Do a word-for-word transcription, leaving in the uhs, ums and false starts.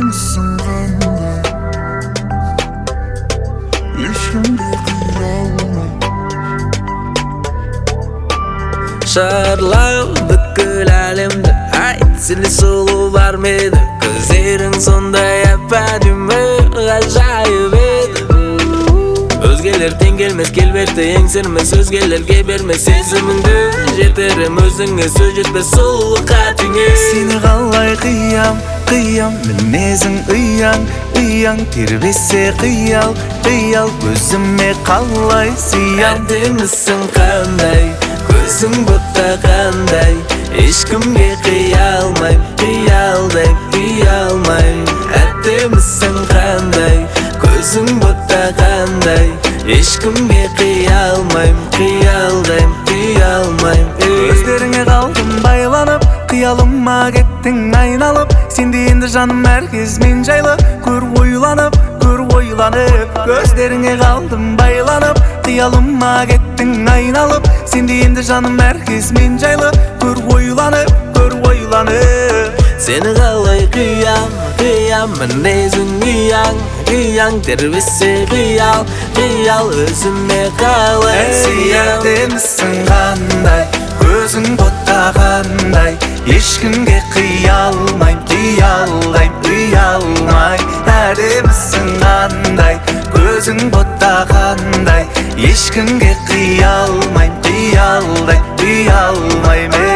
Әдемісің қандай, ешкімге қия алмай. Шарлау бүкіл әлемді, айт, сені сұлу бар ма еді? Көздерің сондай әп-әдемі, ғажайып еді. Өзгелер тең келмес, келбетті еңсермес, өзгелерге бермес сезіміңді. Жетерім өзіңе, сөз жетпес сұлу қатыңе. Сені қалай қиям, қиям, мінезің ұяң, ұяң, тербесе қиял, қиял, көзіме қалай сиям. Әдемісің қандай, көзің бұтта қандай, ешкімге қия алмайм, қия алдайм, қия алмайм. Әдемісің қандай, көзің бұтта қандай, ешкімге қия алмайм, қия алдайм, қия алмайм. Көздеріңе қалдым байланып, қиялыма кеттің айналып. Сенде енді жаным әркез мен жайлы, көр ойланып, көр ойланып. Көздеріңе қалдым байланып, қиялыма кеттің айналып. Сенде енді жаным әркез мен жайлы, көр ойланып, көр ойланып. Сені қалай қиям, қиям, мінезің ұяң, ұяң, тербесе қиял, қиял, өзіме қалай сиям. Әдемісің қандай, көзің бұтта қандай, ешкімге қия алмайм, қия алмайм, қия алмайм. Әдемісің қандай, көзің бұтта қандай, ешкімге қия алмайм, қия алмайм, қия алмайм.